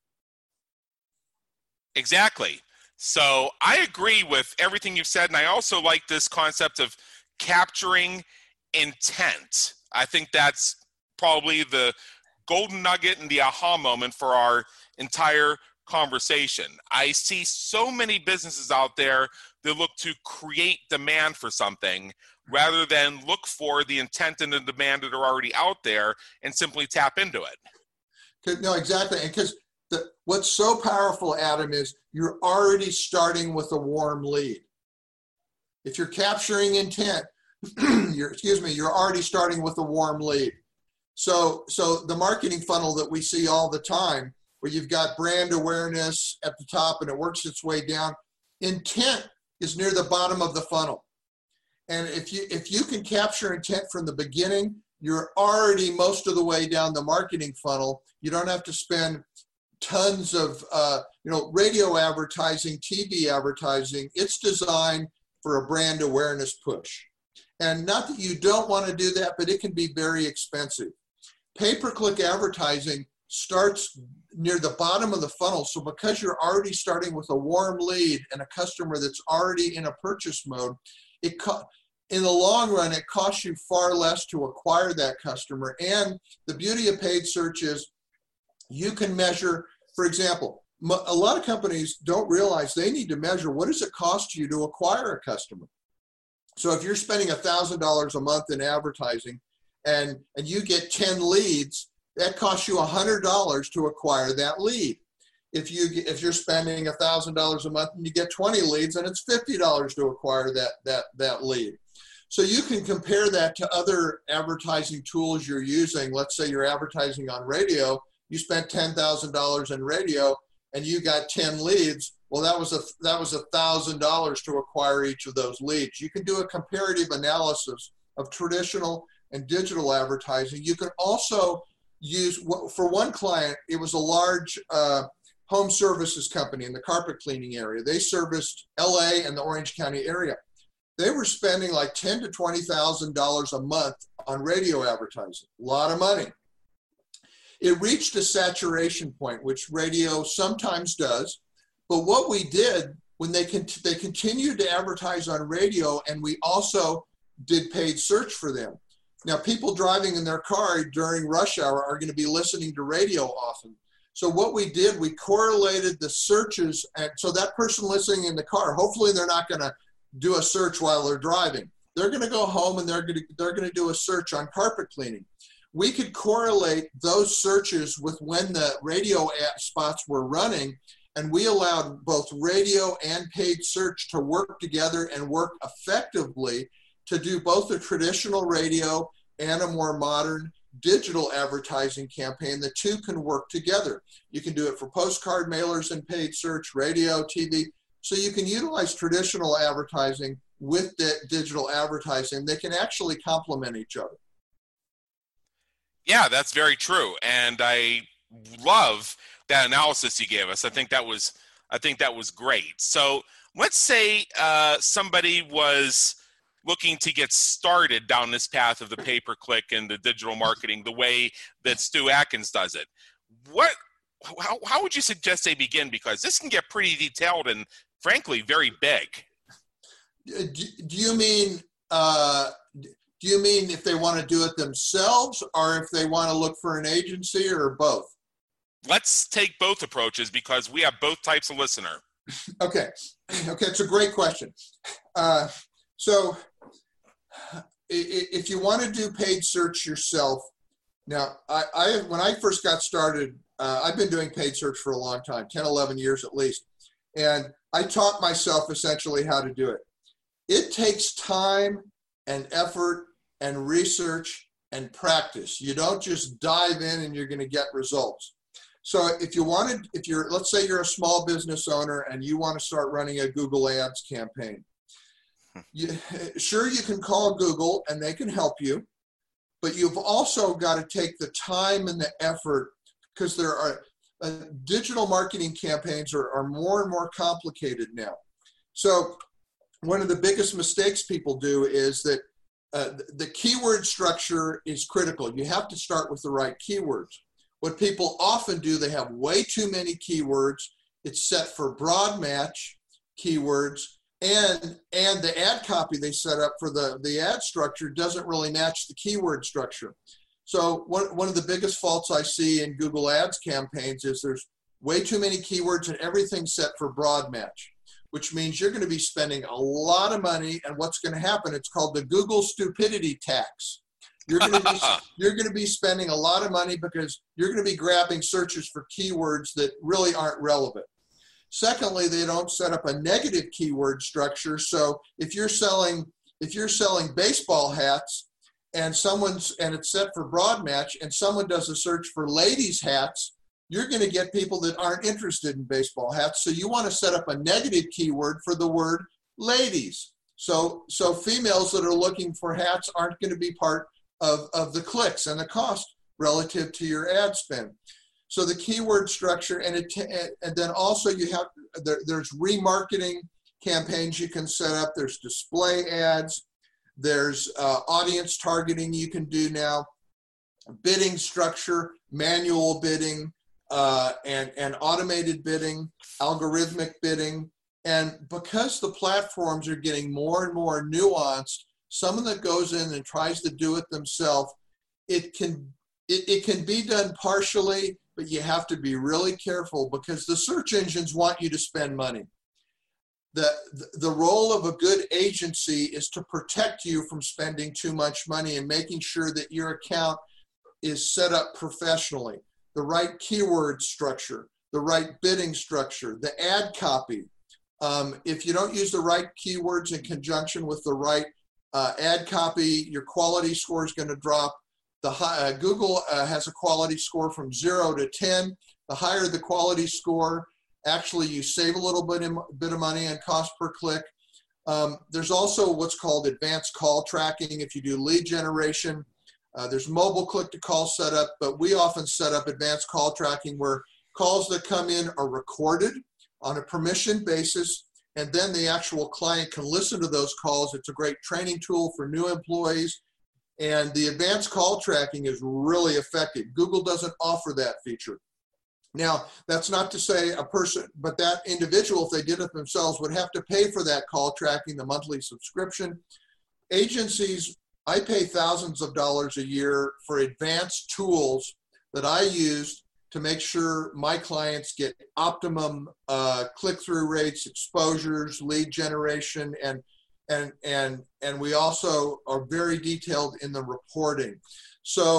Exactly. So I agree with everything you've said, and I also like this concept of capturing intent. I think that's probably the golden nugget and the aha moment for our entire conversation. I see so many businesses out there that look to create demand for something rather than look for the intent and the demand that are already out there and simply tap into it. No, exactly. And because what's so powerful, Adam, is you're already starting with a warm lead. If you're capturing intent, you're, excuse me, you're already starting with a warm lead. So, so the marketing funnel that we see all the time, where you've got brand awareness at the top and it works its way down, intent is near the bottom of the funnel. And if you if you can capture intent from the beginning, you're already most of the way down the marketing funnel. You don't have to spend tons of uh, you know radio advertising, T V advertising. It's designed for a brand awareness push. And not that you don't want to do that, but it can be very expensive. Pay-per-click advertising starts near the bottom of the funnel. So because you're already starting with a warm lead and a customer that's already in a purchase mode, it co- in the long run, it costs you far less to acquire that customer. And the beauty of paid search is you can measure, for example, a lot of companies don't realize they need to measure what does it cost you to acquire a customer. So if you're spending one thousand dollars a month in advertising and, and you get ten leads, that costs you one hundred dollars to acquire that lead. If, you, if you're spending one thousand dollars a month and you get twenty leads, and it's fifty dollars to acquire that, that, that lead. So you can compare that to other advertising tools you're using. Let's say you're advertising on radio. You spent ten thousand dollars in radio and you got ten leads. Well, that was a that was one thousand dollars to acquire each of those leads. You can do a comparative analysis of traditional and digital advertising. You can also use, for one client, it was a large uh, home services company in the carpet cleaning area. They serviced L A and the Orange County area. They were spending like ten thousand to twenty thousand dollars a month on radio advertising. A lot of money. It reached a saturation point, which radio sometimes does. But what we did when they cont- they continued to advertise on radio, and we also did paid search for them. Now, people driving in their car during rush hour are going to be listening to radio often. So what we did, we correlated the searches, and so that person listening in the car, hopefully they're not going to do a search while they're driving. They're going to go home and they're going to they're going to do a search on carpet cleaning. we could correlate those searches with when the radio ad spots were running, and we allowed both radio and paid search to work together and work effectively to do both a traditional radio and a more modern digital advertising campaign. The two can work together. You can do it for postcard mailers and paid search, radio, T V. So you can utilize traditional advertising with the digital advertising. They can actually complement each other. Yeah, that's very true. And I love that analysis you gave us. I think that was, I think that was great. So let's say uh, somebody was looking to get started down this path of the pay-per-click and the digital marketing the way that Stu Atkins does it. What, how, how would you suggest they begin? Because this can get pretty detailed and frankly, very big. Do, do you mean, uh, do you mean if they want to do it themselves or if they want to look for an agency or both? Let's take both approaches because we have both types of listener. Okay. Okay. It's a great question. Uh, so if you want to do paid search yourself, now I, I when I first got started, uh, I've been doing paid search for a long time, ten, eleven years at least. And I taught myself essentially how to do it. It takes time and effort and research and practice. You don't just dive in and you're going to get results. So if you wanted, if you're, let's say you're a small business owner and you want to start running a Google Ads campaign, you, sure, you can call Google and they can help you, but you've also got to take the time and the effort because there are uh, digital marketing campaigns are, are more and more complicated now. So one of the biggest mistakes people do is that uh, the keyword structure is critical. You have to start with the right keywords. What people often do, they have way too many keywords. It's set for broad match keywords, and and the ad copy they set up for the, the ad structure doesn't really match the keyword structure. So one, one of the biggest faults I see in Google Ads campaigns is there's way too many keywords and everything's set for broad match, which means you're going to be spending a lot of money, and what's going to happen, it's called the Google stupidity tax. You're going to be you're going to be spending a lot of money because you're going to be grabbing searches for keywords that really aren't relevant. Secondly, they don't set up a negative keyword structure. So if you're selling if you're selling baseball hats and someone's and it's set for broad match and someone does a search for ladies hats, you're going to get people that aren't interested in baseball hats. So you want to set up a negative keyword for the word ladies. So so females that are looking for hats aren't going to be part Of, of the clicks and the cost relative to your ad spend. So the keyword structure, and it and then also you have there, there's remarketing campaigns you can set up. There's display ads. There's uh, audience targeting you can do now. Bidding structure, manual bidding, uh, and and automated bidding, algorithmic bidding, and because the platforms are getting more and more nuanced, someone that goes in and tries to do it themselves, it can it, it can be done partially, but you have to be really careful because the search engines want you to spend money. The, the role of a good agency is to protect you from spending too much money and making sure that your account is set up professionally, the right keyword structure, the right bidding structure, the ad copy. Um, if you don't use the right keywords in conjunction with the right Uh, ad copy, your quality score is going to drop. The high, uh, Google uh, has a quality score from zero to ten. The higher the quality score, actually you save a little bit, in, bit of money on cost per click. Um, there's also what's called advanced call tracking if you do lead generation. Uh, there's mobile click-to-call setup, but we often set up advanced call tracking where calls that come in are recorded on a permission basis, and then the actual client can listen to those calls. It's a great training tool for new employees. And the advanced call tracking is really effective. Google doesn't offer that feature. Now, that's not to say a person, but that individual, if they did it themselves, would have to pay for that call tracking, the monthly subscription. Agencies, I pay thousands of dollars a year for advanced tools that I use to make sure my clients get optimum uh, click-through rates, exposures, lead generation, and and and and we also are very detailed in the reporting. So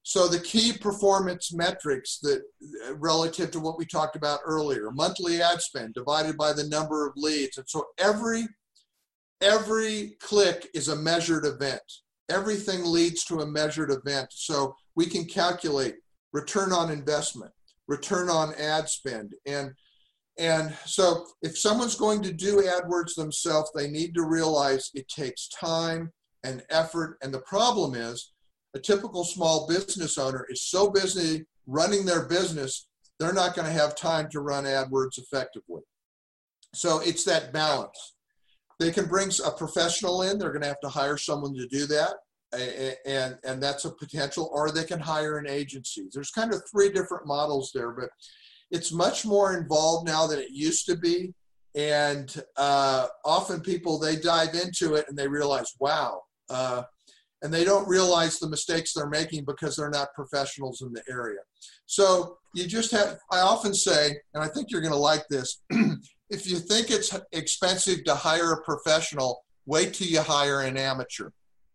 So the key performance metrics that relative to what we talked about earlier, monthly ad spend divided by the number of leads. And so every, every click is a measured event. Everything leads to a measured event. So we can calculate return on investment, return on ad spend. And, and so if someone's going to do AdWords themselves, they need to realize it takes time and effort. And the problem is, a typical small business owner is so busy running their business, they're not going to have time to run AdWords effectively. So it's that balance. They can bring a professional in, they're going to have to hire someone to do that, and, and that's a potential, or they can hire an agency. There's kind of three different models there, but it's much more involved now than it used to be. And uh, often people, they dive into it and they realize, wow, uh, and they don't realize the mistakes they're making because they're not professionals in the area. So you just have, I often say, and I think you're going to like this, if you think it's expensive to hire a professional, wait till you hire an amateur.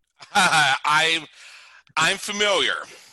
I'm, I'm familiar.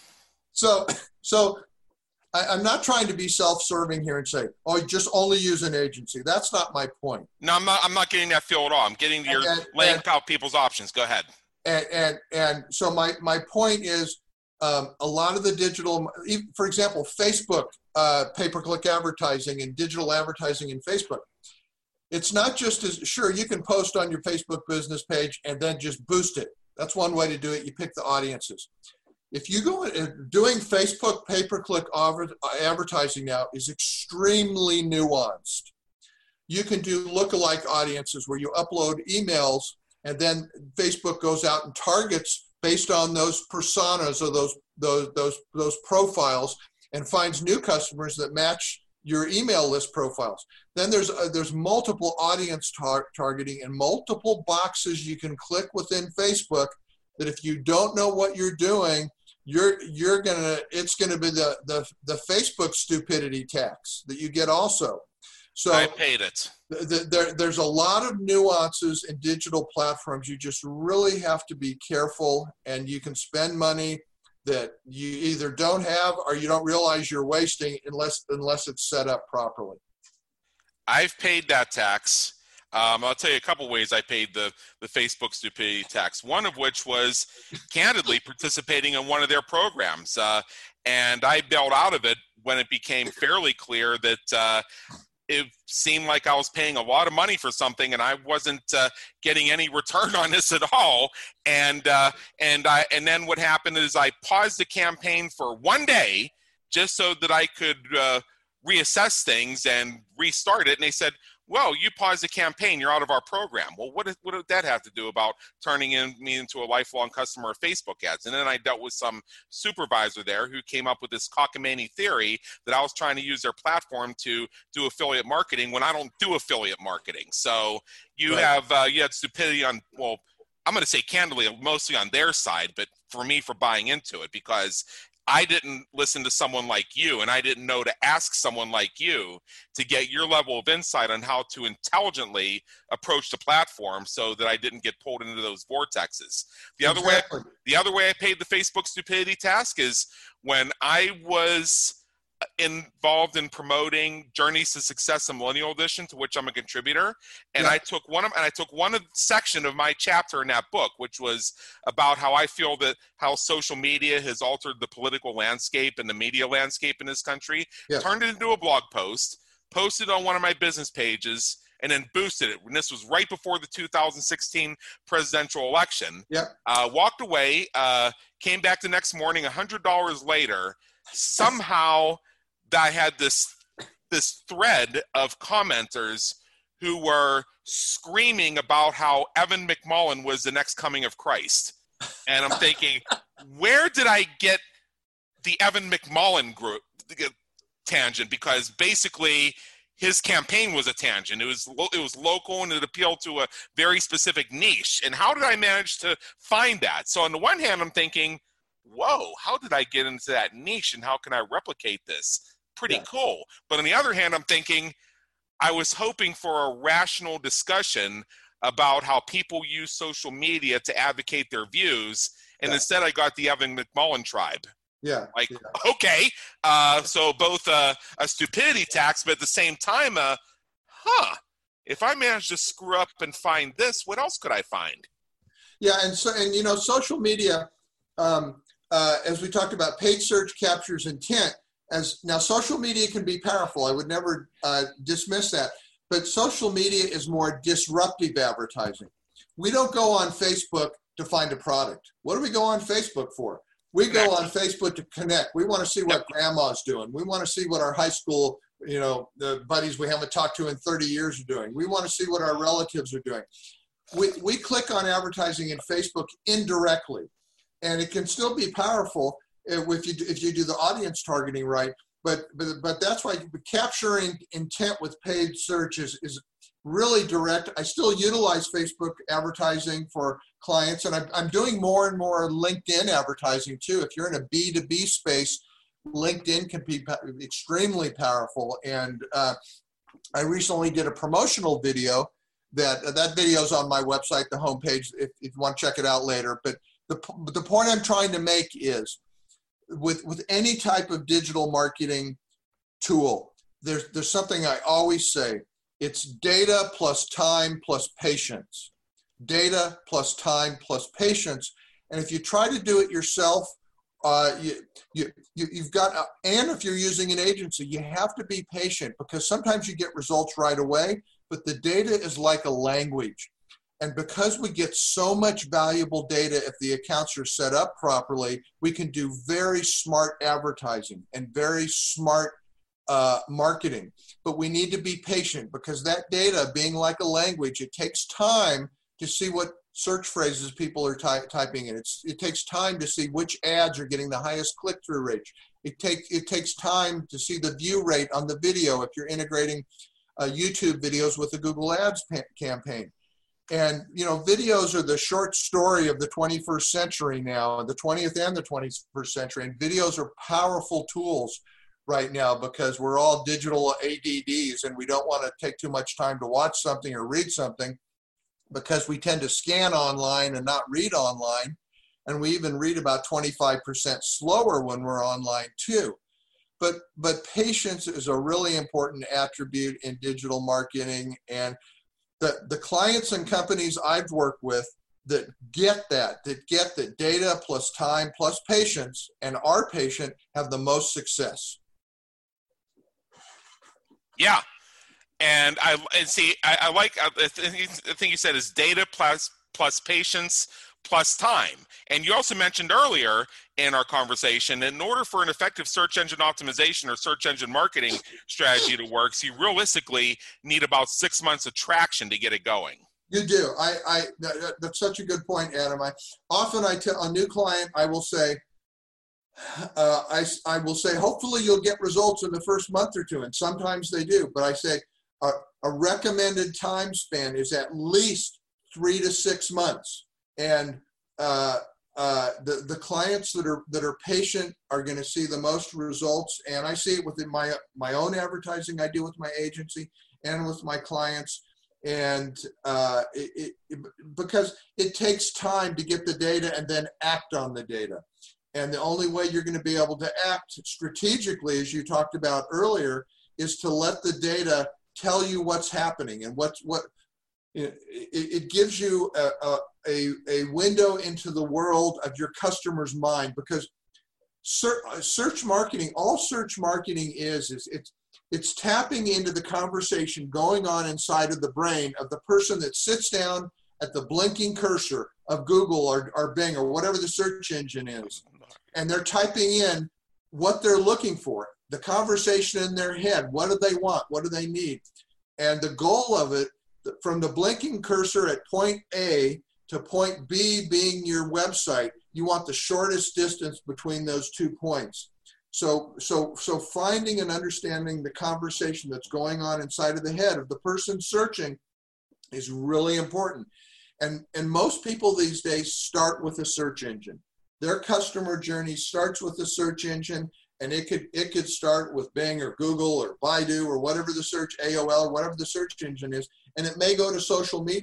So, so I, I'm not trying to be self-serving here and say, oh, just only use an agency. That's not my point. No, I'm not, I'm not getting that feel at all. I'm getting your laying out people's options. Go ahead. And, and, and so my, my point is um, a lot of the digital, for example, Facebook uh, pay-per-click advertising and digital advertising in Facebook. It's not just as, sure, you can post on your Facebook business page and then just boost it. That's one way to do it. You pick the audiences. If you go, doing Facebook pay-per-click advertising now is extremely nuanced. You can do lookalike audiences where you upload emails and then Facebook goes out and targets based on those personas or those those those those profiles and finds new customers that match your email list profiles. Then there's uh, there's multiple audience tar targeting and multiple boxes you can click within Facebook that if you don't know what you're doing, you're you're gonna it's gonna be the the the Facebook stupidity tax that you get also. So I paid it. The, there, there's a lot of nuances in digital platforms. You just really have to be careful, and you can spend money that you either don't have or you don't realize you're wasting unless unless it's set up properly. I've paid that tax. Um, I'll tell you a couple ways I paid the, the Facebook stupidity tax, one of which was candidly participating in one of their programs. Uh, and I bailed out of it when it became fairly clear that uh, it seemed like I was paying a lot of money for something and I wasn't uh, getting any return on this at all. And uh, and I and then what happened is I paused the campaign for one day just so that I could uh, reassess things and restart it. And they said, well, you paused the campaign, you're out of our program. Well, what, is, what did that have to do about turning in, me into a lifelong customer of Facebook ads? And then I dealt with some supervisor there who came up with this cockamamie theory that I was trying to use their platform to do affiliate marketing when I don't do affiliate marketing. So you right. have uh, you had stupidity on, well, I'm going to say candidly, mostly on their side, but for me, for buying into it, because I didn't listen to someone like you, and I didn't know to ask someone like you to get your level of insight on how to intelligently approach the platform so that I didn't get pulled into those vortexes. The other exactly. way, the other way I paid the Facebook stupidity task is when I was involved in promoting Journeys to Success, a Millennial Edition, to which I'm a contributor, and yeah. I took one of and I took one of, section of my chapter in that book, which was about how I feel that how social media has altered the political landscape and the media landscape in this country. Yeah. Turned it into a blog post, posted on one of my business pages, and then boosted it. And this was right before the two thousand sixteen presidential election. Yeah. Uh, walked away, uh, came back the next morning, one hundred dollars later. Somehow I had this this thread of commenters who were screaming about how Evan McMullin was the next coming of Christ. And I'm thinking, where did I get the Evan McMullin group tangent? Because basically his campaign was a tangent. It was it was local and it appealed to a very specific niche. And how did I manage to find that? So on the one hand, I'm thinking, whoa, how did I get into that niche and how can I replicate this? Pretty yeah. cool. But on the other hand, I'm thinking I was hoping for a rational discussion about how people use social media to advocate their views. And yeah. instead I got the Evan McMullin tribe. Yeah. Like, yeah. okay, uh, so both uh, a stupidity tax, but at the same time, uh, huh, if I manage to screw up and find this, what else could I find? Yeah, and so, and you know, social media, um, uh, as we talked about, paid search captures intent. As now, social media can be powerful. I would never uh, dismiss that. But social media is more disruptive advertising. We don't go on Facebook to find a product. What do we go on Facebook for? We go on Facebook to connect. We want to see what grandma's doing. We want to see what our high school, you know, the buddies we haven't talked to in thirty years are doing. We want to see what our relatives are doing. We, we click on advertising in Facebook indirectly, and it can still be powerful if you, if you do the audience targeting right. But, but, but that's why capturing intent with paid search is, is really direct. I still utilize Facebook advertising for clients, and I'm, I'm doing more and more LinkedIn advertising too. If you're in a B two B space, LinkedIn can be extremely powerful. And uh, I recently did a promotional video that uh, that video is on my website, the homepage, if, if you want to check it out later. But the, the point I'm trying to make is with, with any type of digital marketing tool, there's, there's something I always say. It's data plus time plus patience. Data plus time plus patience. And if you try to do it yourself, uh, you, you, you, you've got, uh, and if you're using an agency, you have to be patient, because sometimes you get results right away, but the data is like a language. And because we get so much valuable data, if the accounts are set up properly, we can do very smart advertising and very smart uh, marketing. But we need to be patient, because that data, being like a language, it takes time to see what search phrases people are ty typing in. It's, it takes time to see which ads are getting the highest click-through rate. It, take, it takes time to see the view rate on the video if you're integrating uh, YouTube videos with the Google Ads campaign. And, you know, videos are the short story of the twenty-first century now, the twentieth and the twenty-first century. And videos are powerful tools right now, because we're all digital A D Ds, and we don't want to take too much time to watch something or read something, because we tend to scan online and not read online. And we even read about twenty-five percent slower when we're online too. But, but patience is a really important attribute in digital marketing. And the, the clients and companies I've worked with that get that, that get that data plus time plus patience and are patient have the most success. Yeah. And I and see, I, I like, the thing you said is data plus, plus patience plus time. And you also mentioned earlier in our conversation, in order for an effective search engine optimization or search engine marketing strategy to work, so you realistically need about six months of traction to get it going. You do. I, I that, that's such a good point, Adam. I often I tell a new client, I will say, uh, I, I will say, hopefully you'll get results in the first month or two. And sometimes they do, but I say a, a recommended time span is at least three to six months. And uh, uh, the, the clients that are, that are patient are going to see the most results. And I see it within my, my own advertising I do with my agency and with my clients. And uh, it, it, because it takes time to get the data and then act on the data. And the only way you're going to be able to act strategically, as you talked about earlier, is to let the data tell you what's happening and what's what. It, it gives you a, a, a window into the world of your customer's mind, because search marketing, all search marketing is, is it's, it's tapping into the conversation going on inside of the brain of the person that sits down at the blinking cursor of Google or, or Bing or whatever the search engine is. And they're typing in what they're looking for, the conversation in their head. What do they want? What do they need? And the goal of it, from the blinking cursor at point A to point B being your website, you want the shortest distance between those two points. So, so, so finding and understanding the conversation that's going on inside of the head of the person searching is really important. And, and most people these days start with a search engine. Their customer journey starts with a search engine, and it could, it could start with Bing or Google or Baidu or whatever the search, A O L or whatever the search engine is, and it may go to social media.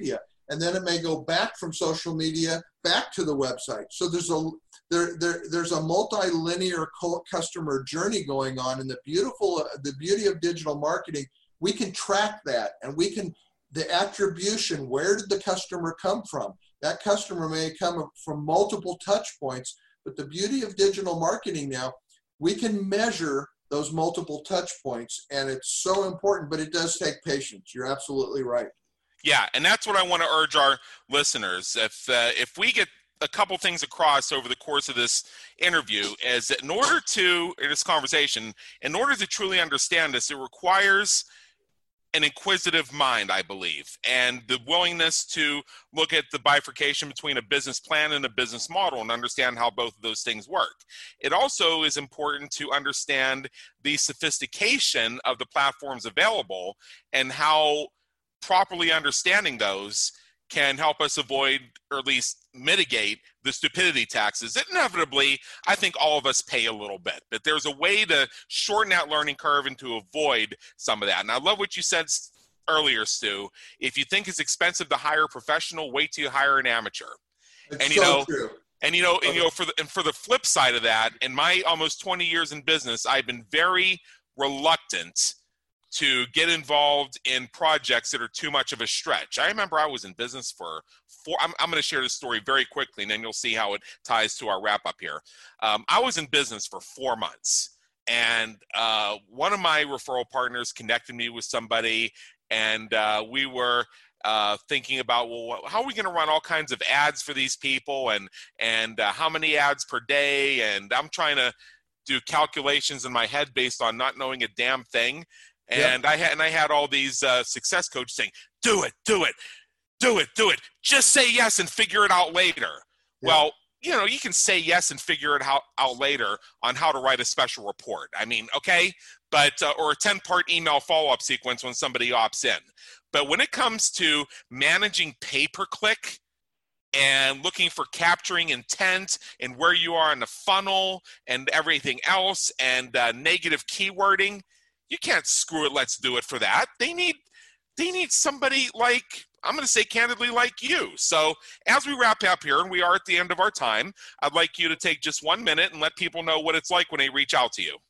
and then it may go back from social media back to the website. So there's a there, there there's a multi-linear customer journey going on, and the beautiful the beauty of digital marketing, we can track that, and we can the attribution. Where did the customer come from? That customer may come from multiple touch points, but the beauty of digital marketing now, we can measure those multiple touch points, and it's so important, but it does take patience. You're absolutely right. Yeah, and that's what I want to urge our listeners. If uh, if we get a couple things across over the course of this interview, is that in order to, in this conversation, in order to truly understand this, it requires an inquisitive mind, I believe, and the willingness to look at the bifurcation between a business plan and a business model and understand how both of those things work. It also is important to understand the sophistication of the platforms available and how properly understanding those can help us avoid, or at least mitigate, the stupidity taxes that inevitably I think all of us pay a little bit. But there's a way to shorten that learning curve and to avoid some of that. And I love what you said earlier, Stu. If you think it's expensive to hire a professional, wait till you hire an amateur. It's and you so know, true. and you know, and you know, for the and for the flip side of that, in my almost twenty years in business, I've been very reluctant to get involved in projects that are too much of a stretch. I remember I was in business for four, I'm, I'm going to share this story very quickly, and then you'll see how it ties to our wrap up here. Um, I was in business for four months, and uh, one of my referral partners connected me with somebody, and uh, we were uh, thinking about, well, how are we going to run all kinds of ads for these people, and, and uh, how many ads per day, and I'm trying to do calculations in my head based on not knowing a damn thing. And yep. I had and I had all these uh, success coaches saying, "Do it, do it, do it, do it. Just say yes and figure it out later." Yep. Well, you know, you can say yes and figure it out, out later on how to write a special report. I mean, okay, but uh, or a ten-part email follow-up sequence when somebody opts in. But when it comes to managing pay-per-click and looking for capturing intent and where you are in the funnel and everything else, and uh, negative keywording, you can't screw it, let's do it for that. They need they need somebody like, I'm going to say candidly, like you. So as we wrap up here, and we are at the end of our time, I'd like you to take just one minute and let people know what it's like when they reach out to you.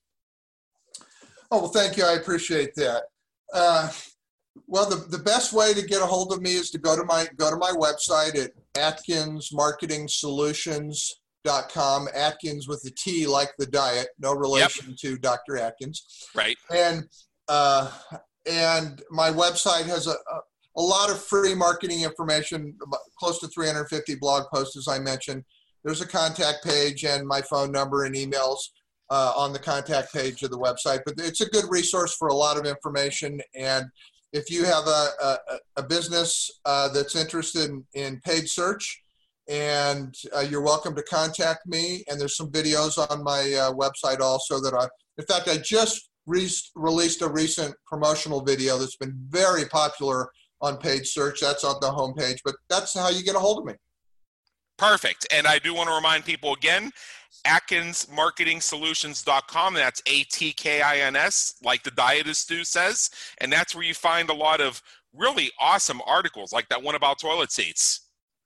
Oh, well, thank you. I appreciate that. Uh, well, the, the best way to get a hold of me is to go to my go to my website at Atkins Marketing Solutions dot com, Atkins with the T like the diet, no relation yep. to Doctor Atkins. Right. And uh, and my website has a, a, a lot of free marketing information, close to three hundred fifty blog posts, as I mentioned. There's a contact page and my phone number and emails uh, on the contact page of the website. But it's a good resource for a lot of information. And if you have a, a, a business uh, that's interested in, in paid search, and uh, you're welcome to contact me. And there's some videos on my uh, website also that I, in fact, I just re- released a recent promotional video that's been very popular on paid search. That's on the homepage, but that's how you get a hold of me. Perfect. And I do want to remind people again, Atkins Marketing Solutions dot com. That's A T K I N S, like the diet, as Stu says. And that's where you find a lot of really awesome articles, like that one about toilet seats.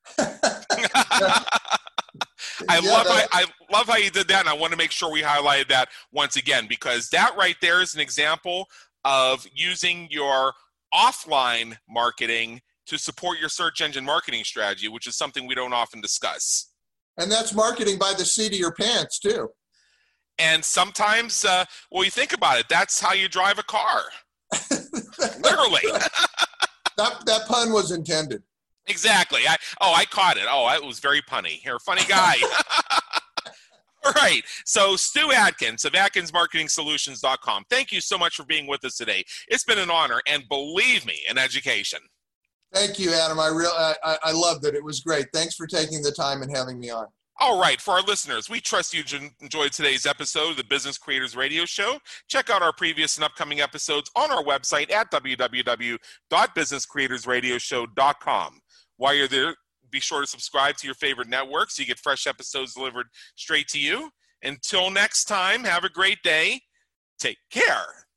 I yeah, love that, how, I love how you did that, and I want to make sure we highlighted that once again, because that right there is an example of using your offline marketing to support your search engine marketing strategy, which is something we don't often discuss. And that's marketing by the seat of your pants too. And sometimes, uh, well, you think about it, that's how you drive a car. Literally. that that pun was intended. Exactly. I, oh, I caught it. Oh, it was very punny. You're a funny guy. All right. So Stu Atkins of Atkins Marketing Solutions dot com. Thank you so much for being with us today. It's been an honor, and believe me, an education. Thank you, Adam. I real I, I loved it. It was great. Thanks for taking the time and having me on. All right. For our listeners, we trust you enjoyed today's episode of the Business Creators Radio Show. Check out our previous and upcoming episodes on our website at w w w dot business creators radio show dot com. While you're there, be sure to subscribe to your favorite network so you get fresh episodes delivered straight to you. Until next time, have a great day. Take care.